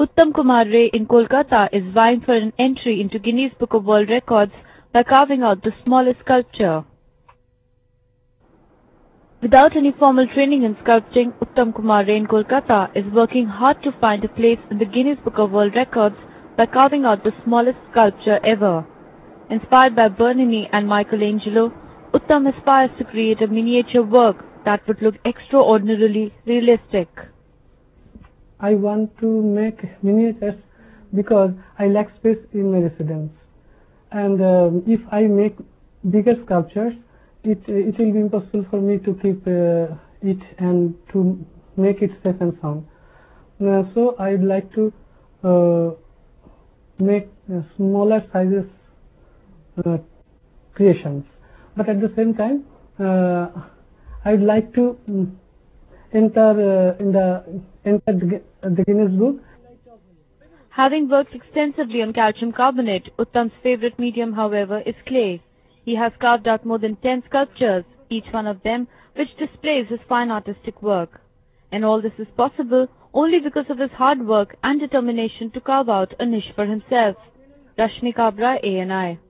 Uttam Kumar Ray in Kolkata is vying for an entry into Guinness Book of World Records by carving out the smallest sculpture. Without any formal training in sculpting, Uttam Kumar Ray in Kolkata is working hard to find a place in the Guinness Book of World Records by carving out the smallest sculpture ever. Inspired by Bernini and Michelangelo, Uttam aspires to create a miniature work that would look extraordinarily realistic. I want to make miniatures because I lack space in my residence, and if I make bigger sculptures, it will be impossible for me to keep it and to make it safe and sound. So I would like to make smaller sizes creations, but at the same time I would like to enter the Guinness Book. Having worked extensively on calcium carbonate, Uttam's favorite medium, however, is clay. He has carved out more than 10 sculptures, each one of them which displays his fine artistic work. And all this is possible only because of his hard work and determination to carve out a niche for himself. Rashmi Kabra, ANI.